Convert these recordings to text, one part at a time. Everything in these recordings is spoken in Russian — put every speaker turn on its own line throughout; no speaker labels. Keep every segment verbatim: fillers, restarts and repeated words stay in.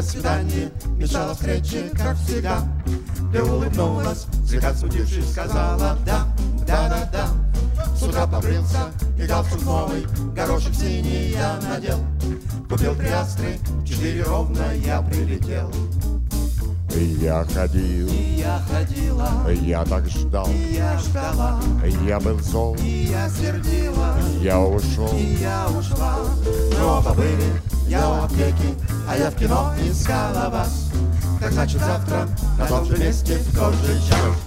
свидание мешала встрече, как всегда. Ты улыбнулась, слегка смутившись, сказала да, да-да-да. С утра побрился, и галстук новый, горошек синий я надел. Купил три астры, четыре ровно я прилетел.
Я ходил,
И я ходила,
я так ждал,
и я ждала,
я был зол,
и я сердила,
я ушел.
и я ушла. Мы оба были, я у аптеки, а я в кино искала вас. Так значит завтра на том же месте в тот же час.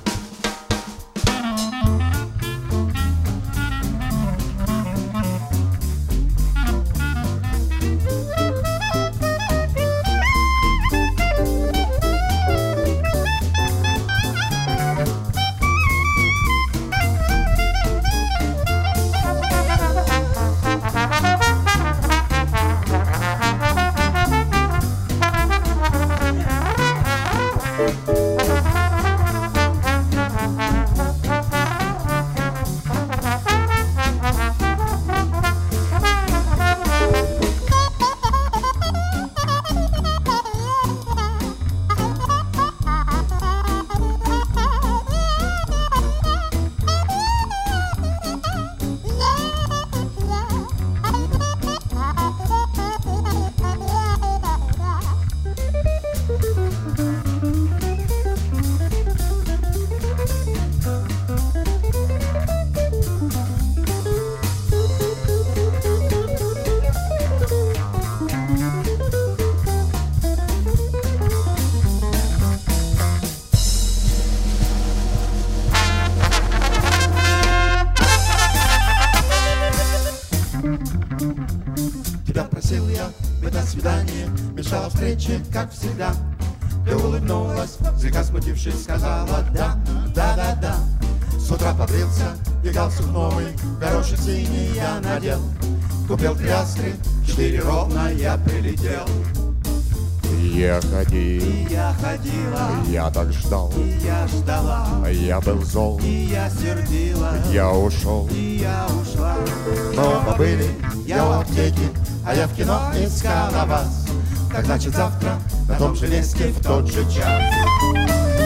Тебя просил я, это свидание мешало встрече, как всегда. Ты улыбнулась, слегка смутившись, сказала да, да-да-да. С утра побрился, и галстук новый, горошек синий я надел. Купил три астры, четыре ровно я прилетел.
Я ходил,
И я ходила,
я так ждал,
и я ждала,
я был зол,
и я сердила,
я ушел.
и я ушла. Но оба были, я у аптеки, а я в кино искала вас. Так значит завтра на том же месте в тот же час.